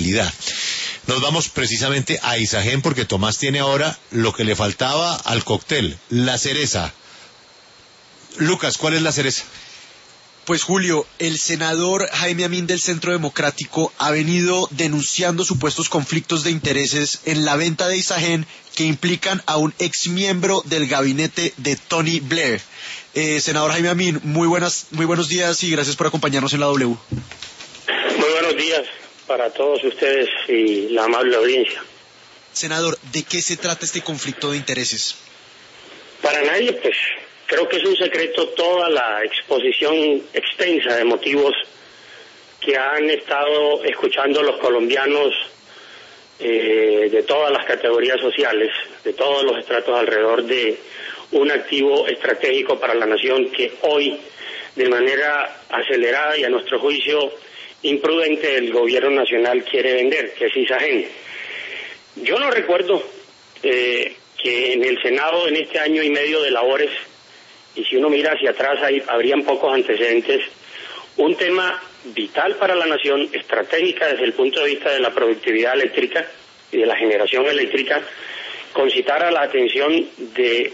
tranquilidad. Nos vamos precisamente a Isagen porque Tomás tiene ahora lo que le faltaba al cóctel, la cereza. Lucas, ¿cuál es la cereza? Pues Julio, el senador Jaime Amín del Centro Democrático ha venido denunciando supuestos conflictos de intereses en la venta de Isagen que implican a un exmiembro del gabinete de Tony Blair. Senador Jaime Amín, muy buenos días y gracias por acompañarnos en la W. Muy buenos días para todos ustedes y la amable audiencia. Senador, ¿de qué se trata este conflicto de intereses? Para nadie, pues, creo que es un secreto toda la exposición extensa de motivos que han estado escuchando los colombianos de todas las categorías sociales, de todos los estratos alrededor de un activo estratégico para la nación que hoy, de manera acelerada y a nuestro juicio imprudente, el gobierno nacional quiere vender, que es Isagen. Yo no recuerdo que en el Senado, en este año y medio de labores, y si uno mira hacia atrás, habrían pocos antecedentes, un tema vital para la nación, estratégica desde el punto de vista de la productividad eléctrica y de la generación eléctrica, concitara la atención del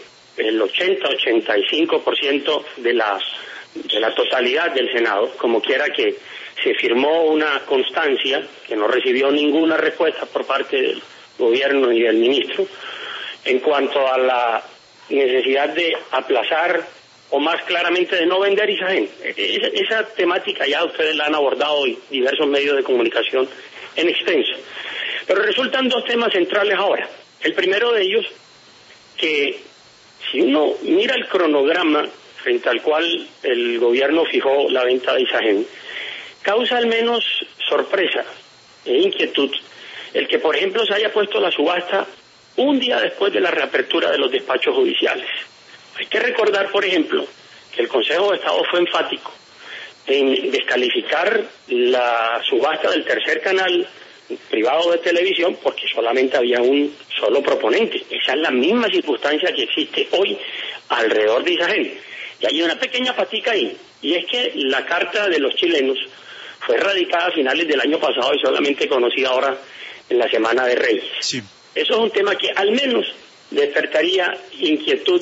80-85% de la totalidad del Senado, como quiera que se firmó una constancia que no recibió ninguna respuesta por parte del gobierno ni del ministro en cuanto a la necesidad de aplazar o más claramente de no vender Isagen. Esa temática ya ustedes la han abordado en diversos medios de comunicación en extenso. Pero resultan dos temas centrales ahora. El primero de ellos, que si uno mira el cronograma frente al cual el gobierno fijó la venta de Isagen, causa al menos sorpresa e inquietud el que, por ejemplo, se haya puesto la subasta un día después de la reapertura de los despachos judiciales. Hay que recordar, por ejemplo, que el Consejo de Estado fue enfático en descalificar la subasta del tercer canal privado de televisión porque solamente había un solo proponente. Esa es la misma circunstancia que existe hoy alrededor de Isagen. Y hay una pequeña patica ahí, y es que la Carta de los Chilenos fue radicada a finales del año pasado y solamente conocida ahora en la Semana de Reyes. Sí. Eso es un tema que al menos despertaría inquietud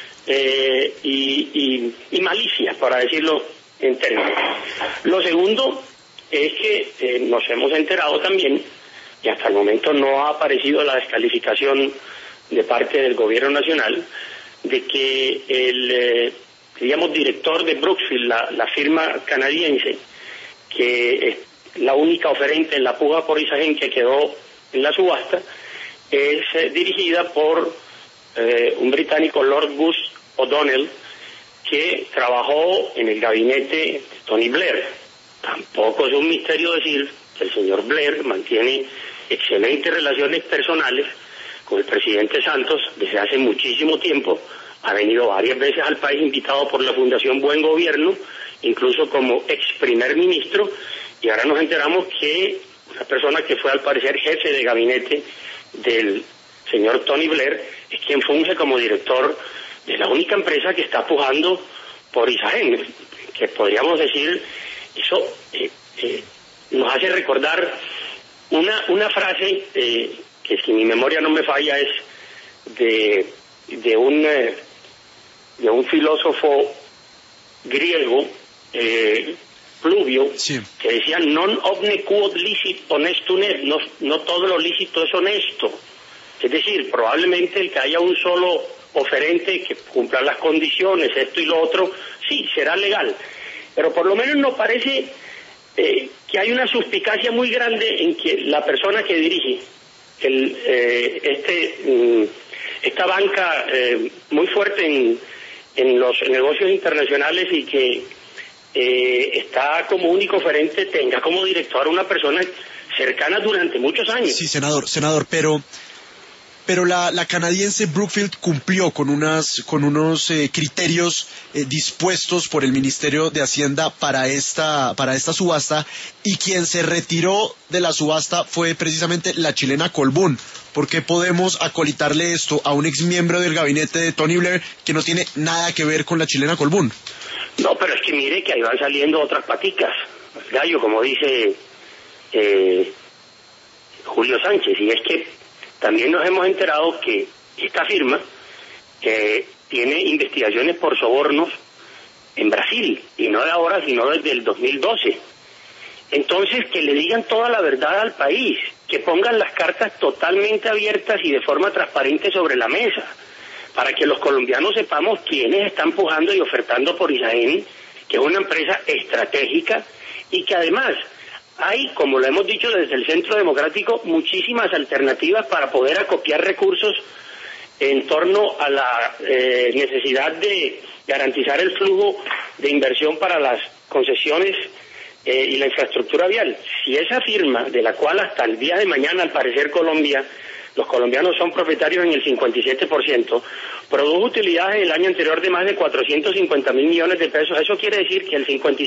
y malicia, para decirlo en términos. Lo segundo es que nos hemos enterado también, y hasta el momento no ha aparecido la descalificación de parte del gobierno nacional, de que el director de Brookfield, la firma canadiense, que es la única oferente en la puja por Isagen que quedó en la subasta, es dirigida por un británico, Lord Gus O'Donnell, que trabajó en el gabinete de Tony Blair. Tampoco es un misterio decir que el señor Blair mantiene excelentes relaciones personales con el presidente Santos desde hace muchísimo tiempo. Ha venido varias veces al país invitado por la Fundación Buen Gobierno, incluso como ex primer ministro, y ahora nos enteramos que una persona que fue al parecer jefe de gabinete del señor Tony Blair es quien funge como director de la única empresa que está pujando por Isagen, que podríamos decir, eso nos hace recordar una frase que, si mi memoria no me falla, es de un filósofo griego, Pluvio, Sí. que decía non omne quod licit honestum est, no todo lo lícito es honesto. Es decir, probablemente el que haya un solo oferente que cumpla las condiciones, esto y lo otro, sí, será legal. Pero por lo menos nos parece que hay una suspicacia muy grande en que la persona que dirige esta banca muy fuerte en los negocios internacionales y que está como único oferente, tenga como director a una persona cercana durante muchos años. Sí, senador, pero la canadiense Brookfield cumplió con unos criterios dispuestos por el Ministerio de Hacienda para esta subasta, y quien se retiró de la subasta fue precisamente la chilena Colbún. ¿Por qué podemos acolitarle esto a un exmiembro del gabinete de Tony Blair que no tiene nada que ver con la chilena Colbún? No, pero es que mire que ahí van saliendo otras paticas. Gallo, como dice Julio Sánchez, y es que también nos hemos enterado que esta firma tiene investigaciones por sobornos en Brasil, y no de ahora, sino desde el 2012. Entonces, que le digan toda la verdad al país, que pongan las cartas totalmente abiertas y de forma transparente sobre la mesa, para que los colombianos sepamos quiénes están pujando y ofertando por Isagen, que es una empresa estratégica, y que además hay, como lo hemos dicho desde el Centro Democrático, muchísimas alternativas para poder acopiar recursos en torno a la necesidad de garantizar el flujo de inversión para las concesiones y la infraestructura vial. Si esa firma, de la cual hasta el día de mañana, al parecer los colombianos son propietarios en el 57%, produjo utilidades en el año anterior de más de 450.000 millones de pesos, eso quiere decir que el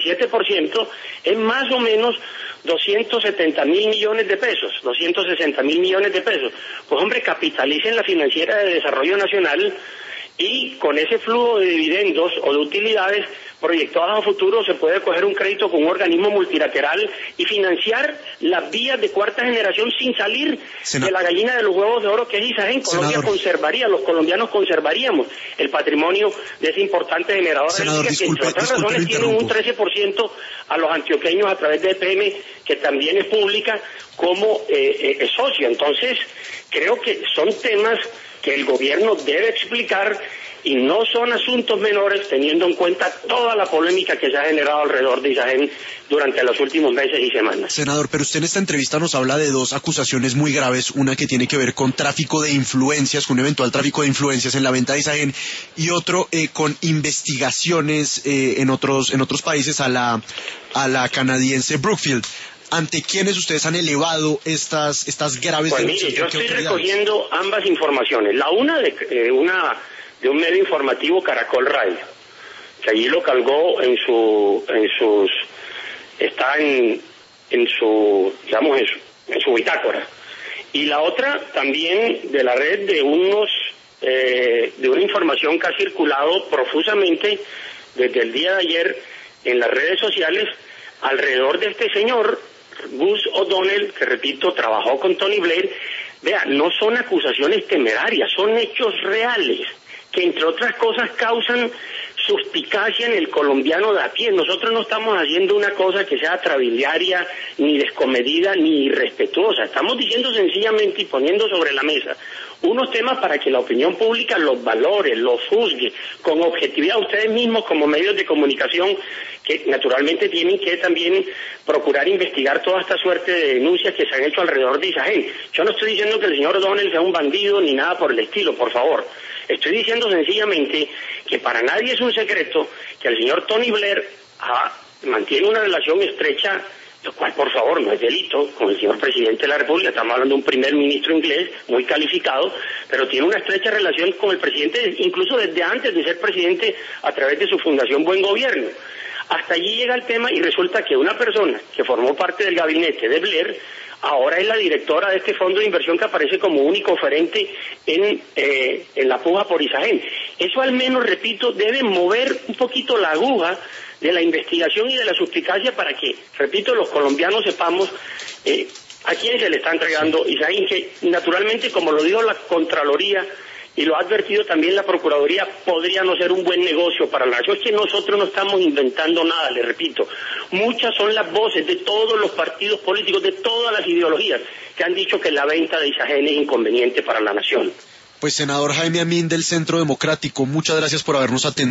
57% es más o menos 270.000 millones de pesos, 260.000 millones de pesos. Pues hombre, capitalicen la Financiera de Desarrollo Nacional, y con ese flujo de dividendos o de utilidades proyectadas a futuro se puede coger un crédito con un organismo multilateral y financiar las vías de cuarta generación sin salir de la gallina de los huevos de oro que es Isagen. Colombia conservaría, los colombianos conservaríamos el patrimonio de ese importante generador de energía, que entre otras razones tiene un 13% a los antioqueños a través de EPM, que también es pública como socio. Entonces, creo que son temas que el gobierno debe explicar, y no son asuntos menores teniendo en cuenta toda la polémica que se ha generado alrededor de Isagen durante los últimos meses y semanas. Senador, pero usted en esta entrevista nos habla de dos acusaciones muy graves, una que tiene que ver con tráfico de influencias, con un eventual tráfico de influencias en la venta de Isagen, y otro con investigaciones en otros países a la canadiense Brookfield. ¿Ante quiénes ustedes han elevado estas graves denuncias? Pues mire, yo estoy recogiendo ambas informaciones. La una de un medio informativo, Caracol Radio, que allí lo colgó en su bitácora. Y la otra también de la red de una información que ha circulado profusamente desde el día de ayer en las redes sociales alrededor de este señor Gus O'Donnell, que repito, trabajó con Tony Blair. Vea, no son acusaciones temerarias, son hechos reales, que entre otras cosas causan suspicacia en el colombiano de a pie. Nosotros no estamos haciendo una cosa que sea trabiliaria, ni descomedida, ni irrespetuosa. Estamos diciendo sencillamente y poniendo sobre la mesa unos temas para que la opinión pública los valore, los juzgue, con objetividad. Ustedes mismos como medios de comunicación, que naturalmente tienen que también procurar investigar toda esta suerte de denuncias que se han hecho alrededor de Isagen. Yo no estoy diciendo que el señor O'Donnell sea un bandido ni nada por el estilo, por favor. Estoy diciendo sencillamente que para nadie es un secreto que el señor Tony Blair mantiene una relación estrecha, lo cual, por favor, no es delito, con el señor presidente de la República. Estamos hablando de un primer ministro inglés muy calificado, pero tiene una estrecha relación con el presidente, incluso desde antes de ser presidente, a través de su fundación Buen Gobierno. Hasta allí llega el tema, y resulta que una persona que formó parte del gabinete de Blair ahora es la directora de este fondo de inversión que aparece como único oferente en la puja por Isagen. Eso al menos, repito, debe mover un poquito la aguja de la investigación y de la suspicacia para que, repito, los colombianos sepamos a quién se le está entregando Isagen, que naturalmente, como lo dijo la Contraloría y lo ha advertido también la Procuraduría, podría no ser un buen negocio para la nación. Es que nosotros no estamos inventando nada, le repito. Muchas son las voces de todos los partidos políticos, de todas las ideologías, que han dicho que la venta de Isagen es inconveniente para la nación. Pues senador Jaime Amín del Centro Democrático, muchas gracias por habernos atendido.